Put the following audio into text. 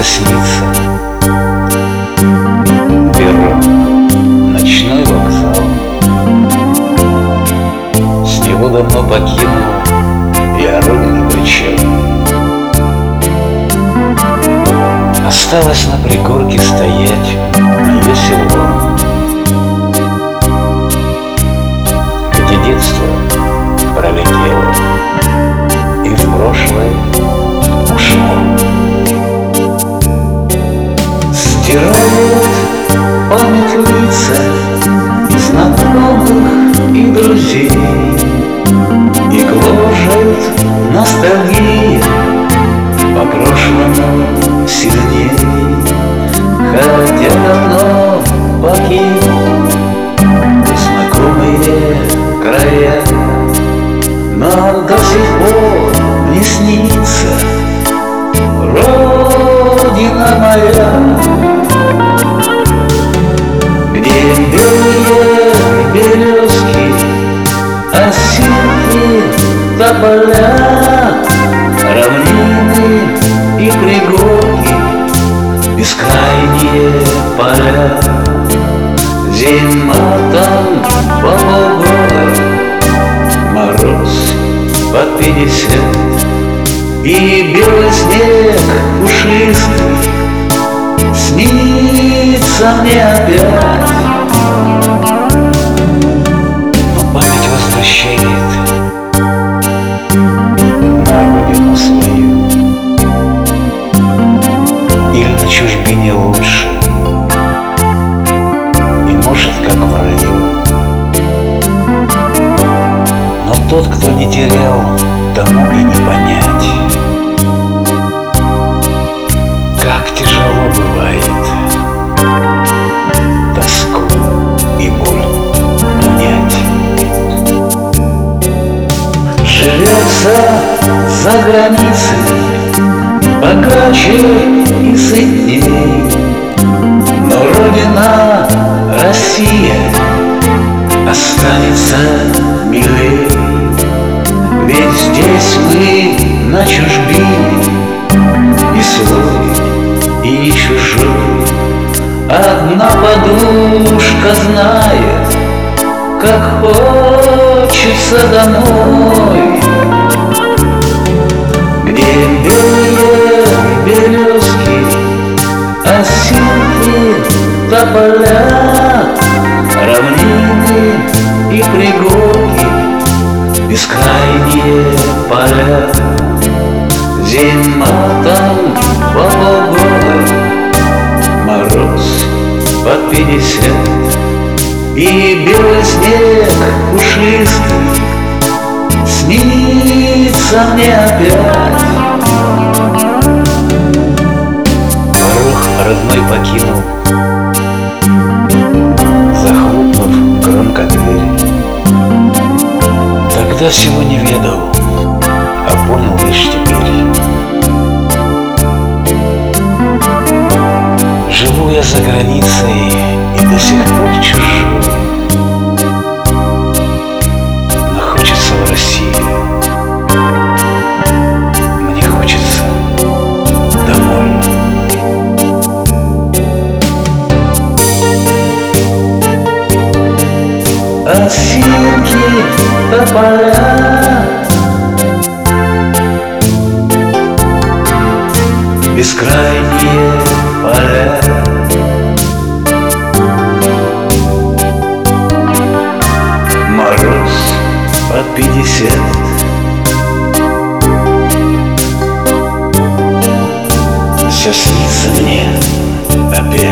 что-то снится. Перрон, ночной вокзал. С него давно покинул я родину причал. Осталось на пригорке стоять мое село, где детство пролетело и в прошлое ушло. Стирает память лица знакомых и друзей, и гложет ностальгия по прошлому сильней. Хотя давно покинул знакомые края, но до сих пор мне снится родина моя, где белые березки, осинки, тополя, равнины и пригорки, бескрайние поля. Зима там по полгода, мороз под 50, и белый снег пушистый снится мне опять. Но память возвращает на родину свою, или на чужбине лучше, и может как в раю. Но тот, кто не терял, тому и не понять, как тяжело бывает тоску и боль унять. Живется за границей богаче и сытней, но родина Россия останется милей. Ведь здесь мы на чужбине, и свой, и чужой. Одна подушка знает, как хочется домой, где белые березки, осинки, тополя, равнины и пригорки, бескрайние поля. Зима там по полгода, мороз под 50, и белый снег пушистый снится мне опять. Порог родной покинул, захлопнув громко дверь. Тогда всего не ведал, а понял лишь теперь. Живу я за границей и до сих пор чужой, но хочется в Россию, мне хочется домой. Осинки, тополя, бескрайние поля. Мороз под 50, все снится мне опять.